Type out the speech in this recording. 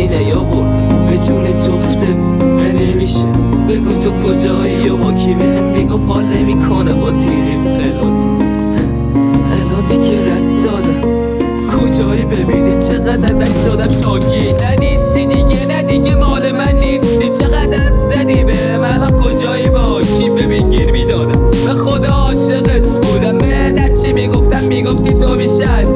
سینه آورده به جون جفتمون نمیشه. بگو تو کجایی و با کی بهم میگفت حال نمیکنه با تیریم الادی که رد دادم کجایی ببینی چقدر ازت شدم شاکی. نیستی دیگه نه دیگه مال من نیستی. چقدر زدی بهم الان کجایی با کی ببین گیر میدادم به خدا عاشقت بودم. به در چی میگفتم میگفتی تو بیشتر